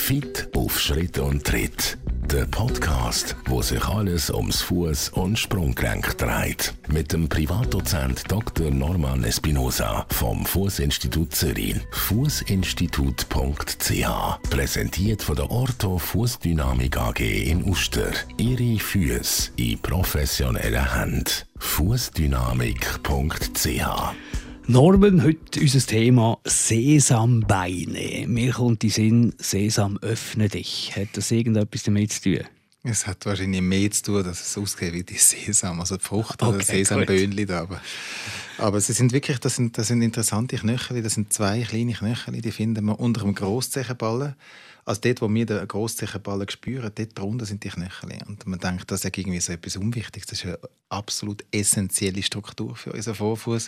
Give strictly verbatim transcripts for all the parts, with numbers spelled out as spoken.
Fit auf Schritt und Tritt. Der Podcast, wo sich alles ums Fuß- und Sprunggelenk dreht. Mit dem Privatdozent Doktor Norman Espinosa vom Fußinstitut Zürich. Fußinstitut punkt c h. Präsentiert von der Ortho Fußdynamik A G in Uster. Ihre Füße in professioneller Hand. fußdynamik punkt c h. Norman, heute unser Thema Sesambeine. Mir kommt in den Sinn, Sesam, öffne dich. Hat das irgendetwas damit zu tun? Es hat wahrscheinlich mehr zu tun, dass es ausgeht wie die Sesam, also die Frucht oder okay, Sesamböhnchen da. Aber, aber sie sind wirklich, das sind, das sind interessante Knöchel. Das sind zwei kleine Knöchel, die finden wir unter dem Grosszechenballen. Also dort, wo wir den Grosszechenballen spüren, dort drunter sind die Knöchel. Und man denkt, das ist irgendwie so etwas Unwichtiges. Das ist eine absolut essentielle Struktur für unseren Vorfuß.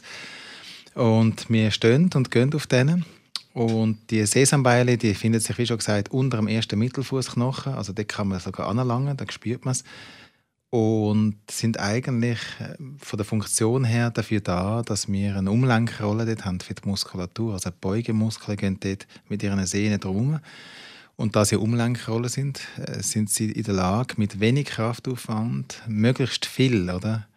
Und wir stehen und gehen auf denen. Und die Sesambeile, die finden sich, wie schon gesagt, unter dem ersten Mittelfußknochen. Also dort kann man sogar anlangen, da spürt man es. Und sind eigentlich von der Funktion her dafür da, dass wir eine Umlenkrolle dort haben für die Muskulatur. Also die Beugemuskeln gehen dort mit ihren Sehnen drum. Und da sie Umlenkrollen sind, sind sie in der Lage, mit wenig Kraftaufwand möglichst viel, oder?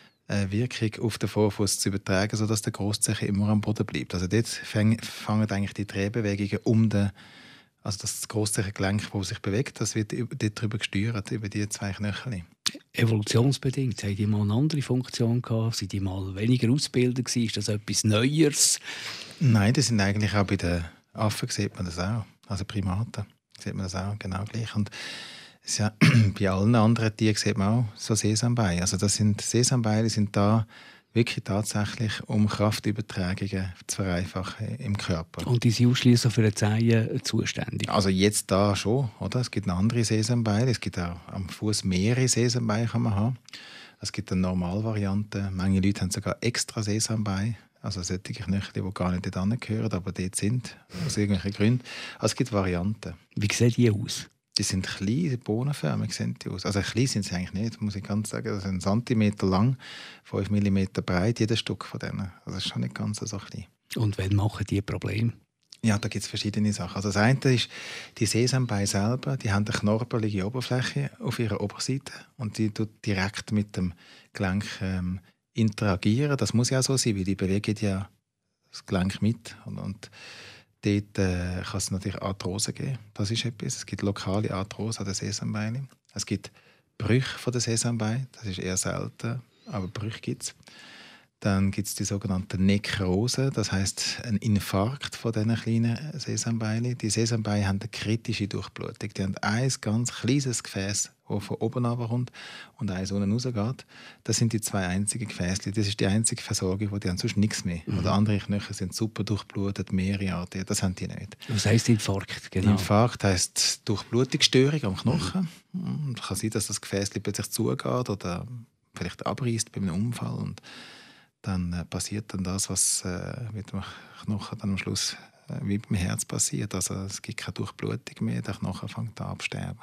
Wirkung auf den Vorfuß zu übertragen, sodass der Grosszeh immer am Boden bleibt. Also dort fangen eigentlich die Drehbewegungen um den, also das Grosszechengelenk, das sich bewegt, das wird dort darüber gesteuert, über die zwei Knöchel. Evolutionsbedingt, haben die mal eine andere Funktion gehabt? Sind die mal weniger ausgebildet gewesen? Ist das etwas Neues? Nein, das sind eigentlich auch bei den Affen, sieht man das auch. Also Primaten, sieht man das auch genau gleich. Und ja, bei allen anderen Tieren sieht man auch so Sesambeine. Also das sind, Sesambeine sind da wirklich tatsächlich, um Kraftübertragungen zu vereinfachen im Körper. Und die sind ausschliesslich für die Zehen zuständig? Also jetzt da schon, oder? Es gibt noch andere Sesambeine. Es gibt auch am Fuß mehrere Sesambeine, kann man haben. Es gibt eine Normalvariante. Manche Leute haben sogar extra Sesambeine. Also solche Knöchel, die gar nicht dort gehören, aber dort sind, aus irgendwelchen Gründen. Also es gibt Varianten. Wie sehen die aus? Die sind klein, bohnenförmig sehen die aus. Also klein sind sie eigentlich nicht, muss ich ganz sagen. Das ist ein Zentimeter lang, fünf Millimeter breit, jedes Stück von denen. Also das ist schon nicht ganz so klein. Und wann machen die Probleme? Ja, da gibt es verschiedene Sachen. Also das eine ist, die Sesambeine selber, die haben eine knorpelige Oberfläche auf ihrer Oberseite und die tut direkt mit dem Gelenk ähm, interagieren. Das muss ja auch so sein, weil die bewegen ja das Gelenk mit. Und, und dort äh, kann es natürlich Arthrose geben. Das ist etwas. Es gibt lokale Arthrose an den Sesambeinen. Es gibt Brüche von den Sesambeinen. Das ist eher selten, aber Brüche gibt es. Dann gibt es die sogenannte Nekrose, das heisst ein Infarkt von diesen kleinen Sesambeinen. Die Sesambeine haben eine kritische Durchblutung. Die haben ein ganz kleines Gefäß, das von oben runterkommt und eins unten rausgeht. Das sind die zwei einzigen Gefäße. Das ist die einzige Versorgung, die die haben, sonst nichts mehr. Mhm. Oder andere Knöchel sind super durchblutet, mehrere Arten. Das haben die nicht. Was heisst Infarkt? Genau. Infarkt heisst Durchblutungsstörung am Knochen. Mhm. Es kann sein, dass das Gefäß plötzlich zugeht oder vielleicht abreißt bei einem Unfall. Und dann äh, passiert dann das, was äh, mit dem Knochen dann am Schluss äh, wie beim Herz passiert. Also es gibt keine Durchblutung mehr, der Knochen fängt an absterben.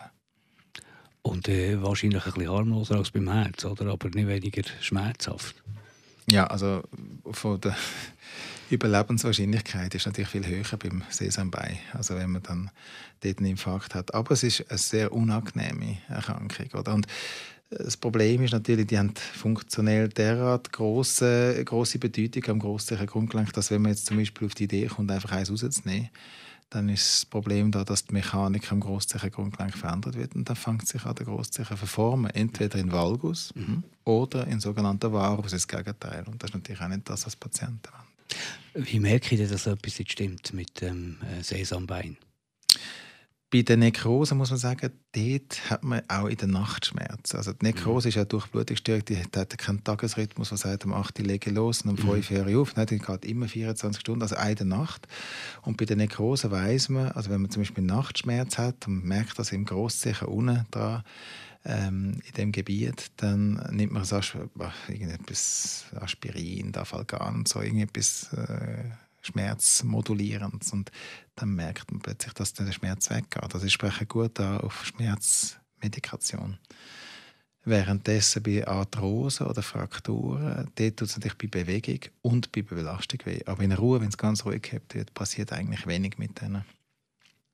Und äh, wahrscheinlich ein bisschen harmloser als beim Herz, oder? Aber nicht weniger schmerzhaft. Ja, also von der Überlebenswahrscheinlichkeit ist natürlich viel höher beim Sesambein, also wenn man dann dort einen Infarkt hat. Aber es ist eine sehr unangenehme Erkrankung, oder? Und das Problem ist natürlich, die haben funktionell derart grosse, grosse Bedeutung am Grosszechengrundgelenk, dass wenn man jetzt zum Beispiel auf die Idee kommt, einfach eins rauszunehmen, dann ist das Problem da, dass die Mechanik am Grosszechengrundgelenk verändert wird und dann fängt sich an, der Grosszehen verformen, entweder in Valgus mhm. oder in sogenannten Varus, das Gegenteil. Und das ist natürlich auch nicht das, was Patienten wollen. Wie merke ich denn, dass etwas nicht stimmt mit dem äh, Sesambein? Bei der Nekrose muss man sagen, dort hat man auch in der Nacht Schmerzen. Also die Nekrose mhm. ist ja Durchblutungsstörung, die hat keinen Tagesrhythmus, der sagt, um acht Uhr lege ich los und um mhm. fünf Uhr höre ich auf. Nein, die geht immer vierundzwanzig Stunden, also eine Nacht. Und bei der Nekrose weiss man, also wenn man zum Beispiel Nachtschmerz hat und merkt das im Grosszehen unten dran, ähm, in dem Gebiet, dann nimmt man das irgendetwas Aspirin, Dafalgan und so, irgendetwas äh, schmerzmodulierend und dann merkt man plötzlich, dass der Schmerz weggeht. Also ich spreche gut an auf Schmerzmedikation. Währenddessen bei Arthrose oder Frakturen, dort tut es natürlich bei Bewegung und bei Belastung weh. Aber in Ruhe, wenn es ganz ruhig gehabt wird, passiert eigentlich wenig mit denen.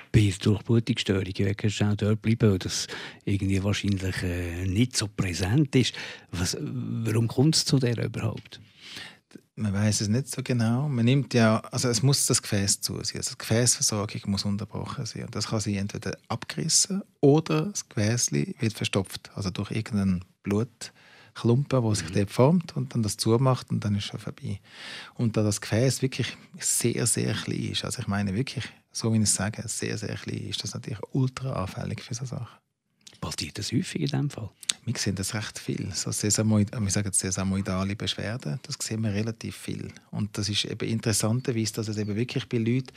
Bei Durchblutungsstörungen, wenn du auch dort bleiben, weil das irgendwie wahrscheinlich äh, nicht so präsent ist. Was, warum kommt es zu der überhaupt? Man weiß es nicht so genau. Man nimmt ja, also es muss das Gefäß zu sein. Also die Gefäßversorgung muss unterbrochen sein. Und das kann sie entweder abgerissen oder das Gefäß wird verstopft. Also durch irgendeinen Blutklumpen, der sich mhm. dort formt und dann das zumacht und dann ist es schon vorbei. Und da das Gefäß wirklich sehr, sehr klein ist, also ich meine wirklich, so wie ich es sage, sehr, sehr klein, ist das natürlich ultra anfällig für solche Sachen. Passiert das häufig in diesem Fall? Wir sehen das recht viel. So Sesamoid, wir sagen sesamoidale Beschwerden, das sehen wir relativ viel. Und das ist eben interessanterweise, dass es eben wirklich bei Leuten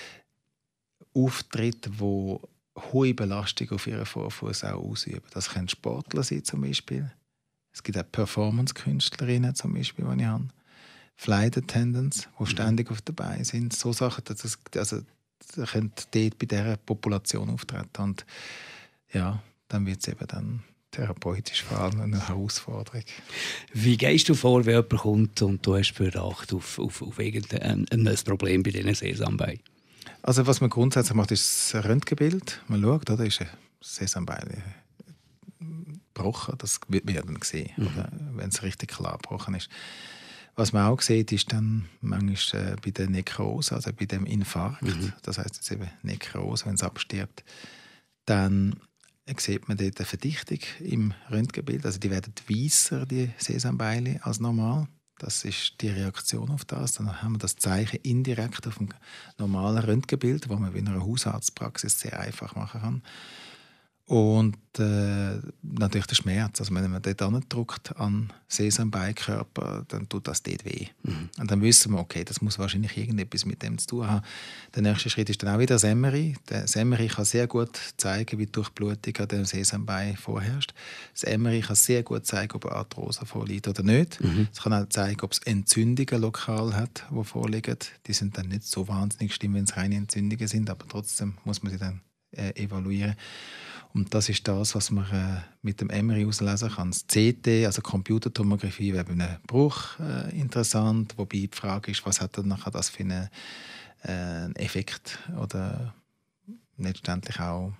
auftritt, die hohe Belastung auf ihren Vorfuß auch ausüben. Das können Sportler sein zum Beispiel. Es gibt auch Performance-Künstlerinnen zum Beispiel, die ich habe. Flight Attendants, die ständig auf dabei sind. So Sachen, das, also, das könnte dort bei dieser Population auftreten. Und ja, dann wird es eben dann therapeutisch vor allem eine Herausforderung. Wie gehst du vor, wenn jemand kommt und du hast Verdacht auf, auf, auf irgendein ein Problem bei diesen Sesambeinen? Also was man grundsätzlich macht, ist das Röntgenbild. Man schaut, da ist ein Sesambein gebrochen, das wird man dann sehen, mhm. wenn es richtig klar gebrochen ist. Was man auch sieht, ist dann manchmal bei der Nekrose, also bei dem Infarkt, mhm. das heisst jetzt eben Nekrose, wenn es abstirbt, dann sieht man dort eine Verdichtung im Röntgenbild. Also die werden weisser, die Sesambeile, als normal. Das ist die Reaktion auf das. Dann haben wir das Zeichen indirekt auf dem normalen Röntgenbild, das man in einer Hausarztpraxis sehr einfach machen kann. Und äh, natürlich der Schmerz. Also wenn man dort andrückt an Sesambeikörper, dann tut das dort weh. Mhm. Und dann wissen wir, okay, das muss wahrscheinlich irgendetwas mit dem zu tun haben. Der nächste Schritt ist dann auch wieder das M R I. Das M R I kann sehr gut zeigen, wie die Durchblutung an dem Sesambein vorherrscht. Das M R I kann sehr gut zeigen, ob eine Arthrose vorliegt oder nicht. Mhm. Es kann auch zeigen, ob es Entzündungen lokal hat, die vorliegen. Die sind dann nicht so wahnsinnig schlimm, wenn es reine Entzündungen sind, aber trotzdem muss man sie dann äh, evaluieren. Und das ist das, was man äh, mit dem M R I auslesen kann. Das C T, also Computertomographie, wäre bei einem Bruch äh, interessant. Wobei die Frage ist, was hat dann nachher das für einen äh, Effekt oder letztendlich auch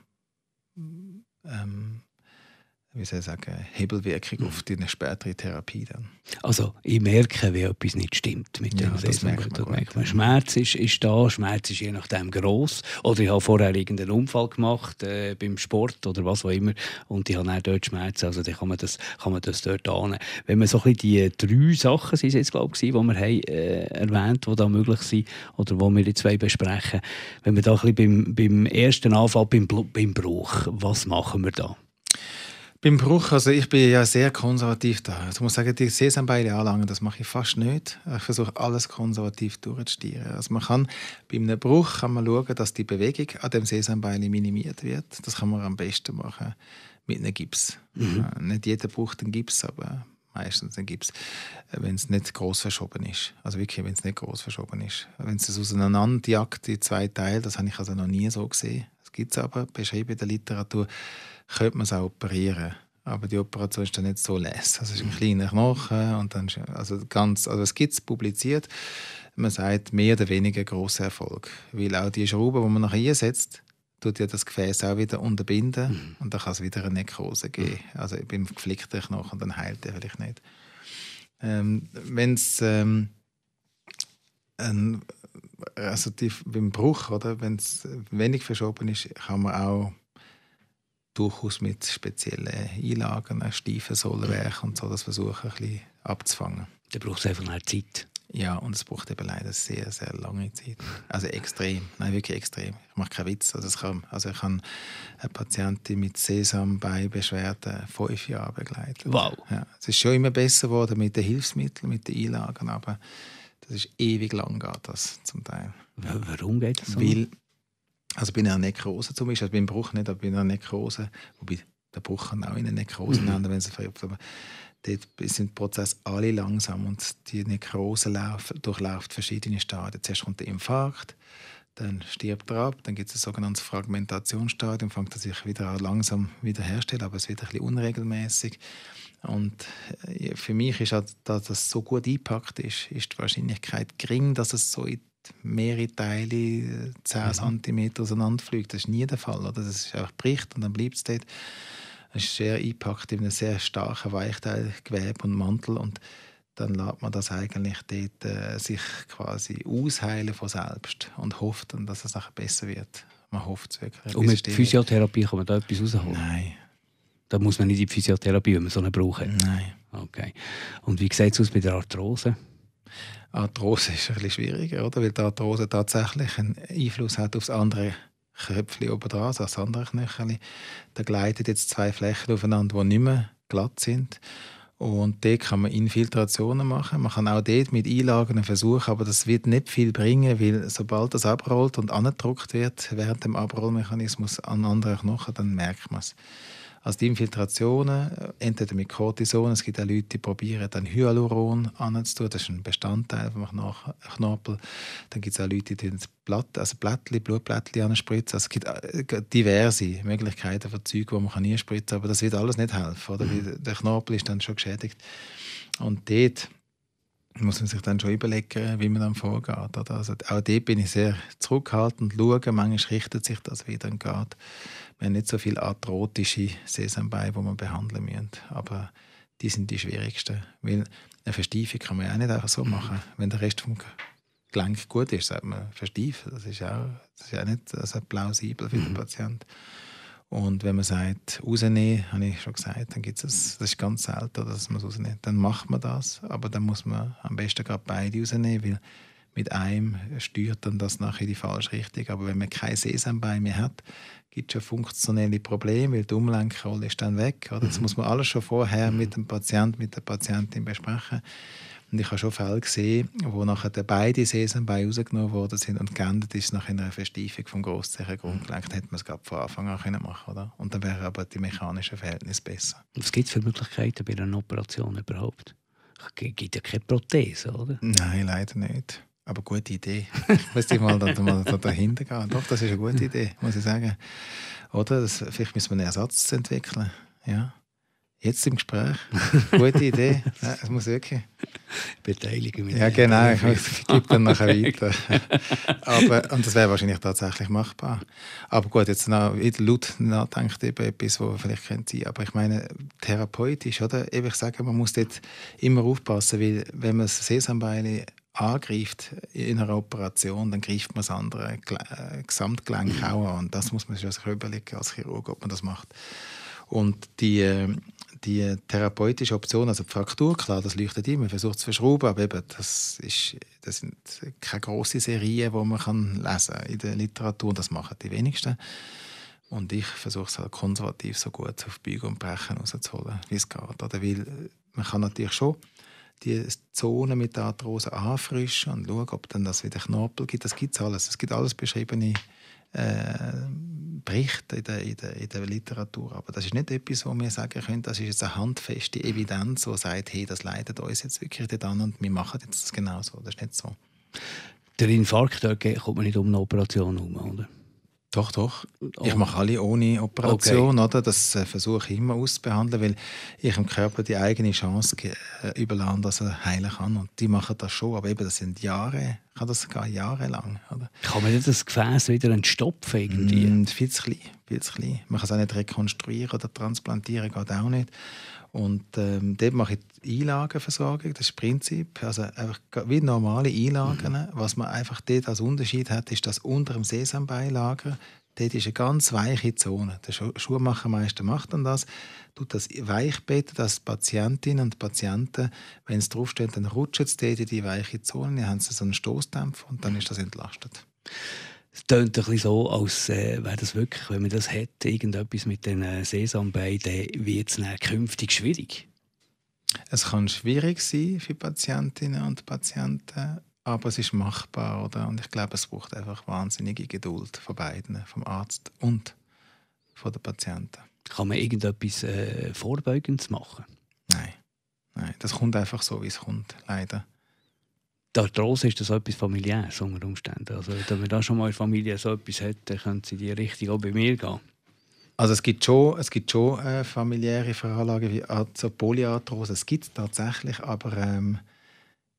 ähm, wie soll ich sagen, Hebelwirkung mhm. auf die spätere Therapie dann. Also ich merke, wie etwas nicht stimmt mit ja, dem das merkt man, merkt man. Schmerz ist, ist da, Schmerz ist je nachdem gross. Oder ich habe vorher irgendeinen Unfall gemacht äh, beim Sport oder was auch immer und ich habe dann dort Schmerzen, also dann kann man das, kann man das dort annehmen. Wenn man so ein bisschen die drei Sachen sind jetzt, glaube ich, die wir haben, äh, erwähnt haben, die da möglich sind oder die wir jetzt besprechen, wenn wir da ein bisschen beim, beim ersten Anfall, beim, beim Bruch, was machen wir da? Beim Bruch, also ich bin ja sehr konservativ da. Also ich muss sagen, die Sesambeile anlangen, das mache ich fast nicht. Ich versuche alles konservativ durchzustieren. Also man kann, bei einem Bruch kann man schauen, dass die Bewegung an dem Sesambeile minimiert wird. Das kann man am besten machen mit einem Gips. Mhm. Nicht jeder braucht einen Gips, aber meistens einen Gips, wenn es nicht gross verschoben ist. Also wirklich, wenn es nicht gross verschoben ist. Wenn es auseinander jagt, die zwei Teile, das habe ich also noch nie so gesehen. Das gibt es aber, beschrieben in der Literatur, könnte man es auch operieren. Aber die Operation ist dann nicht so lässig. Also es ist ein kleiner Knochen und dann also ganz, also es gibt es publiziert. Man sagt mehr oder weniger grosser Erfolg, weil auch die Schraube, die man nachher einsetzt, tut ja das Gefäß auch wieder unterbinden mhm. und dann kann es wieder eine Nekrose geben. Also beim geflickten Knochen, dann heilt er vielleicht nicht. Ähm, wenn es ähm, ein, also die, beim Bruch, oder, wenn es wenig verschoben ist, kann man auch durchaus mit speziellen Einlagen, steifen Sohlenwerk und so, das versuchen ein bisschen abzufangen. Da braucht es einfach noch Zeit. Ja, und es braucht eben leider sehr, sehr lange Zeit. Also extrem, nein, wirklich extrem. Ich mache keinen Witz. Also, es kann, also ich habe eine Patientin mit Sesambeinbeschwerden fünf Jahre begleitet. Wow. Ja, es ist schon immer besser geworden mit den Hilfsmitteln, mit den Einlagen, aber das ist ewig lang geht das zum Teil. Warum geht das so? Weil, also bei einer Nekrose zum Beispiel, also beim Bruch nicht, aber bei einer Nekrose, wobei der Bruch kann auch in eine Nekrose mhm. nennen, wenn es verhilft, aber dort sind die Prozesse alle langsam und die Nekrose lauf, durchläuft verschiedene Stadien. Zuerst kommt der Infarkt, dann stirbt er ab, dann gibt es ein sogenanntes Fragmentationsstadium, fängt er sich wieder langsam wiederherstellen, aber es wird ein bisschen unregelmäßig. Und für mich ist halt, dass das so gut eingepackt ist, ist die Wahrscheinlichkeit gering, dass es so in mehrere Teile zehn mhm. Zentimeter auseinanderfliegen. Das ist nie der Fall. Oder? Das ist einfach bricht und dann bleibt es dort. Es ist sehr eingepackt in einem sehr starken Weichteilgewebe und Mantel und dann lässt man das eigentlich dort äh, sich quasi ausheilen von selbst und hofft dann, dass es nachher besser wird. Man hofft es wirklich. Und mit Physiotherapie kann man da etwas rausholen? Nein. Da muss man nicht in die Physiotherapie, wenn man so eine braucht? Nein. Okay. Und wie sieht es aus mit der Arthrose? Arthrose ist ein bisschen schwieriger, oder? Weil die Arthrose tatsächlich einen Einfluss hat auf das andere Köpfchen oben dran, also das andere Knöchel. Da gleiten jetzt zwei Flächen aufeinander, die nicht mehr glatt sind. Und dort kann man Infiltrationen machen. Man kann auch dort mit Einlagen versuchen, aber das wird nicht viel bringen, weil sobald das abrollt und angedruckt wird während dem Abrollmechanismus an anderen Knochen, dann merkt man es. Also die Infiltrationen, entweder mit Cortison, es gibt auch Leute, die probieren dann Hyaluron anzutun, das ist ein Bestandteil vom Knorpel. Dann gibt es auch Leute, die Blatt, also Blättchen, Blutblättchen anspritzen. Also es gibt diverse Möglichkeiten für Zeug, die man einspritzen kann, aber das wird alles nicht helfen, oder? Mhm. Der Knorpel ist dann schon geschädigt. Und dort muss man sich dann schon überlegen, wie man dann vorgeht. Oder? Also auch dort bin ich sehr zurückhaltend und schaue, manchmal richtet sich das wieder und geht. Wir haben nicht so viele arthrotische Sesambeine, die man behandeln müssen. Aber die sind die schwierigsten. Weil eine Verstiefung kann man ja auch nicht einfach so machen. Wenn der Rest vom Gelenk gut ist, sagt man versteifen. Das ist auch, das ist auch nicht also plausibel für den Patienten. Und wenn man sagt, rausnehmen, habe ich schon gesagt, dann gibt es, das ist ganz selten, dass man es rausnimmt. Dann macht man das, aber dann muss man am besten gerade beide rausnehmen, weil mit einem steuert dann das nachher in die falsche Richtung. Aber wenn man kein Sesambein mehr hat, gibt es schon funktionelle Probleme, weil die Umlenkrolle ist dann weg. Oder? Das muss man alles schon vorher mit dem Patienten, mit der Patientin besprechen. Und ich habe schon Fälle gesehen, wo nachher beide Sesambeine rausgenommen worden sind und geendet ist nach einer Verstiefung vom Grosszechengrundgelenk. Dann hätte man es gerade von Anfang an können machen können. Und dann wären aber die mechanischen Verhältnisse besser. Was gibt es für Möglichkeiten bei einer Operation überhaupt? Es gibt ja keine Prothese, oder? Nein, leider nicht. Aber gute Idee. Ich muss mal, da, mal da dahinter gehen. Doch, das ist eine gute Idee, muss ich sagen. Oder? Das, vielleicht müssen wir einen Ersatz entwickeln. Ja. Jetzt im Gespräch. Gute Idee. Ja, es muss wirklich. Beteiligen mit Ja, genau. Ich gebe dann nachher weiter. Aber, und das wäre wahrscheinlich tatsächlich machbar. Aber gut, jetzt noch laut nachdenkt über etwas, was vielleicht könnte sein. Aber ich meine, therapeutisch, oder? Ich sage, man muss dort immer aufpassen, weil wenn man das Sesambein angreift in einer Operation, dann greift man das andere Gesamtgelenk auch an. Und das muss man sich überlegen als Chirurg, ob man das macht. Und die, die therapeutische Option, also die Fraktur, klar, das leuchtet immer, man versucht es zu verschrauben, aber eben, das, ist, das sind keine grossen Serien, die man kann lesen kann in der Literatur, das machen die wenigsten. Und ich versuche es halt konservativ so gut auf Biegen und Brechen rauszuholen, wie es geht. Oder? Weil man kann natürlich schon die Zone mit der Arthrose anfrischen und schauen, ob dann das wieder Knorpel gibt. Das gibt es alles. Es gibt alles beschriebene äh, Berichte in der, in, der, in der Literatur. Aber das ist nicht etwas, wo wir sagen können, das ist jetzt eine handfeste Evidenz, die sagt, hey, das leitet uns jetzt wirklich dort an und wir machen jetzt das genau so. Das ist nicht so. Der Infarkt, da kommt man nicht um eine Operation herum, oder? Doch, doch. Ich mache alle ohne Operation. Okay. Oder? Das äh, versuche ich immer auszubehandeln, weil ich dem Körper die eigene Chance äh, überlasse, dass er heilen kann. Und die machen das schon, aber eben, das sind Jahre, kann das gar jahrelang. Oder? Kann man nicht das Gefäß wieder entstopfen irgendwie? Mm, viel zu klein, viel zu klein. Man kann es auch nicht rekonstruieren oder transplantieren, geht auch nicht. Und ähm, dort mache ich die Einlagenversorgung, das ist das Prinzip. Also einfach wie normale Einlagen. Mhm. Was man einfach dort als Unterschied hat, ist, dass unter dem Sesambeilager, dort ist eine ganz weiche Zone. Der Schuhmachermeister macht dann das, tut das weich betten, dass Patientinnen und Patienten, wenn es draufsteht, dann rutschen sie dort in die weiche Zone, dann haben sie so einen Stoßdämpfer und dann ist das entlastet. Es klingt ein bisschen so, als äh, wäre das wirklich, wenn man das hätte, irgendetwas mit den äh, Sesambeinen, dann wird es dann künftig schwierig. Es kann schwierig sein für Patientinnen und Patienten, aber es ist machbar. Oder? Und ich glaube, es braucht einfach wahnsinnige Geduld von beiden, vom Arzt und von den Patienten. Kann man irgendetwas äh, Vorbeugendes machen? Nein. Nein, das kommt einfach so, wie es kommt, leider. Die Arthrose ist das etwas Familiäres unter Umständen. Also, wenn man da schon mal in der Familie so etwas hat, dann könnte sie in die Richtung auch bei mir gehen. Also es gibt schon, es gibt schon äh, familiäre Veranlagungen wie also Polyarthrose. Es gibt es tatsächlich, aber ähm,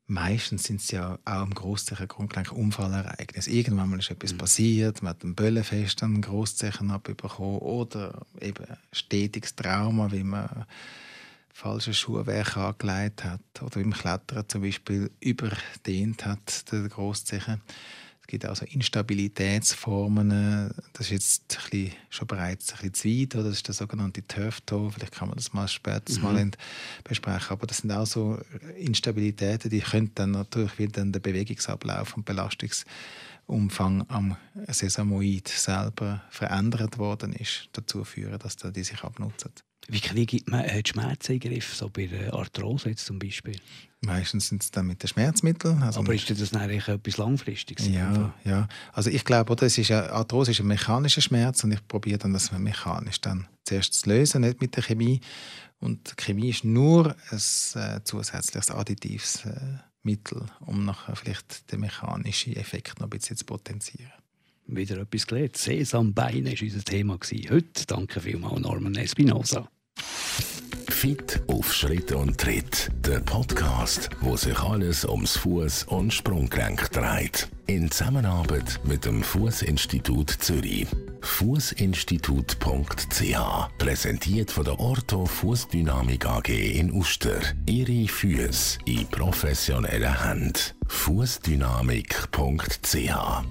Meistens sind es ja auch im Grosszehen grundlegend Unfallereignisse. Irgendwann mal ist etwas mhm. passiert, man hat einen Böllenfest einen Grosszehen abbekommen oder eben stetiges Trauma, wie man falsche Schuhwerk angelegt hat oder beim Klettern zum Beispiel überdehnt hat, der Grosszehen. Es gibt also Instabilitätsformen. Das ist jetzt ein bisschen, schon bereits ein bisschen zu weit. Oder? Das ist der sogenannte Turf-Toe. Vielleicht kann man das mal später mhm. mal besprechen. Aber das sind auch so Instabilitäten, die können dann natürlich, weil dann der Bewegungsablauf und Belastungsumfang am Sesamoid selber verändert worden ist, dazu führen, dass die sich abnutzen. Wie kriegt man die Schmerzen in den Griff, so bei der Arthrose jetzt zum Beispiel? Meistens sind es dann mit den Schmerzmitteln. Also aber ist das eigentlich etwas Langfristiges? Ja, ja. Also ich glaube, oder, es ist ja, Arthrose ist ein mechanischer Schmerz und ich probiere dann, das mechanisch dann zuerst zu lösen, nicht mit der Chemie. Und die Chemie ist nur ein äh, zusätzliches additives äh, Mittel, um nachher vielleicht den mechanischen Effekt noch ein bisschen zu potenzieren. Wieder etwas gelernt. Sesambeine war unser Thema. Heute danke vielmals Norman Espinosa. Fit auf Schritt und Tritt. Der Podcast, wo sich alles ums Fuß- und Sprunggelenk dreht. In Zusammenarbeit mit dem Fußinstitut Zürich. Fußinstitut punkt c h. Präsentiert von der Ortho Fußdynamik A G in Uster. Ihre Füße in professioneller Hand. fußdynamik punkt c h.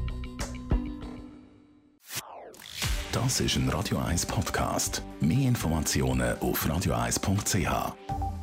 Das ist ein Radio eins Podcast. Mehr Informationen auf radio eins punkt c h.